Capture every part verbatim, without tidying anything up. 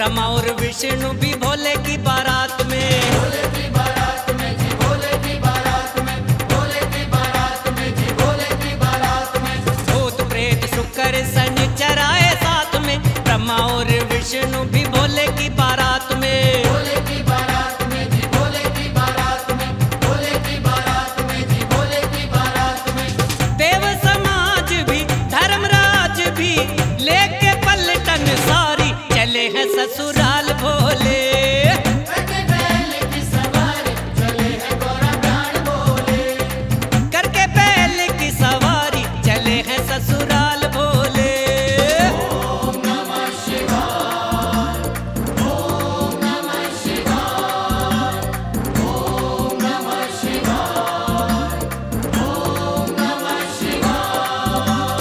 ब्रह्मा और विष्णु भी भोले की बारात में। भोले की बारात में जी, भोले की बारात में, भोले की बारात में जी, भोले की बारात में। भूत प्रेत शुक्र शनिचर आए साथ में, ब्रह्मा और विष्णु भी भोले की बारात में। भोले की बारात में जी, भोले की बारात में, भोले की बारात में जी, भोले की बारात में। देव समाज भी धर्मराज भी लेके पलटन सारी चले हैं ससुराल भोले। करके बैल की सवारी चले हैं गौरा प्राण भोले। करके बैल की सवारी चले हैं ससुराल भोले। ओम नमः शिवाय, ओम नमः शिवाय, ओम नमः शिवाय, ओम नमः शिवाय।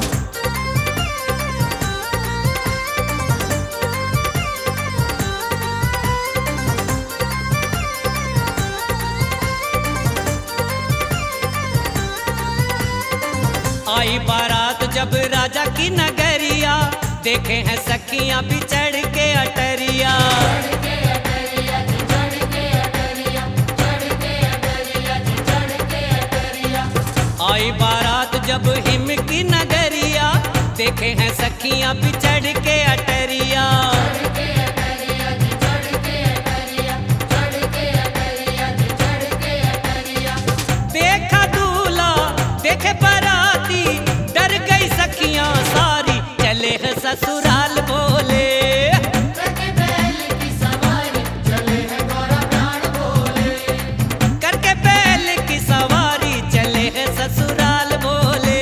आई बारात जब राजा की नगरिया, देखे हैं सखियां भी चढ़ के अटरिया। चढ़ के अटरिया जी, चढ़ के अटरिया, चढ़ के अटरिया जी, चढ़ के अटरिया। आई बारात जब हिम की नगरिया, देखे हैं सखियां भी चढ़ के अटरिया। चढ़ के अटरिया जी, चढ़ के अटरिया, चढ़ के अटरिया जी, चढ़ के अटरिया। देखा दूल्हा देखे बाराती, डर गई सखियां सारी चले हैं ससुराल भोले। करके बैल की सवारी चले हैं गौरा प्राण भोले। करके बैल की सवारी चले हैं ससुराल भोले।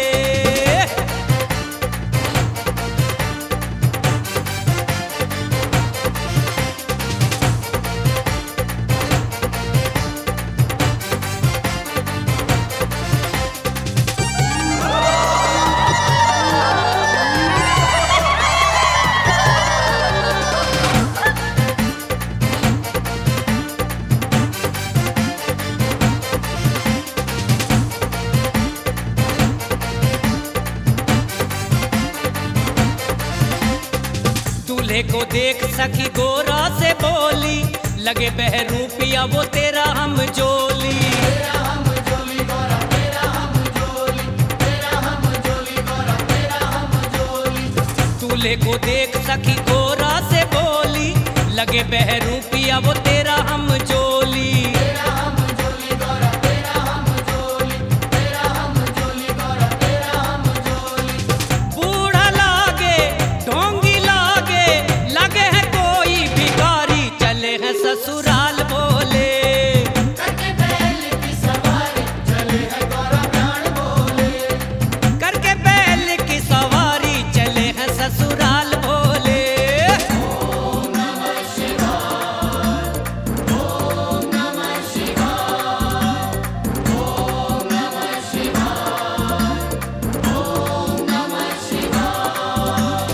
दूल्हे को देख सखी गोरा से बोली, लगे बहरूपिया वो तेरा हम जोली। तेरा हम जोली गौरा, तेरा हम जोली, तेरा हम जोली गौरा, तेरा हम जोली। दूल्हे को देख सखी गोरा से बोली, लगे बहरूपिया वो तेरा हम जोली। तेरा हम जोली गौरा, तेरा हम जोली, तेरा हम जोली गौरा, तेरा हम जोली। बूढ़ा लागे ढोंगी लागे, लगे है कोई भिखारी चले हैं ससुराल भोले। करके बैल की सवारी चले हैं गौरा प्राण भोले। करके बैल की सवारी चले हैं ससुराल भोले। ओम नमः शिवाय, ओम नमः शिवाय, ओम नमः शिवाय, ओम नमः शिवाय।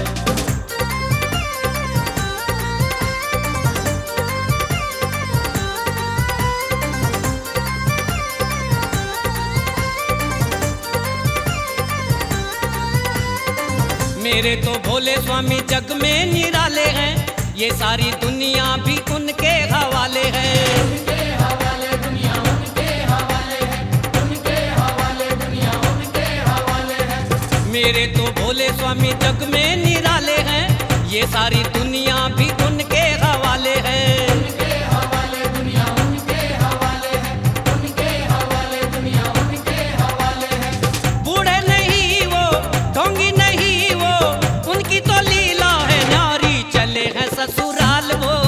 मेरे तो भोले स्वामी जग में निराले हैं, ये सारी दुनिया भी उनके हवाले है। उनके हवाले दुनिया, उनके हवाले है, उनके हवाले दुनिया, उनके हवाले है। मेरे तो भोले स्वामी जग में निराले हैं, ये सारी दुनिया भी उनके हवाले है। उनके हवाले दुनिया, उनके हवाले है, उनके हवाले दुनिया, उनके हवाले है। बूढ़े नहीं वो ढोंगी नहीं वो, उनकी तो लीला है नारी चले हैं ससुराल भोले।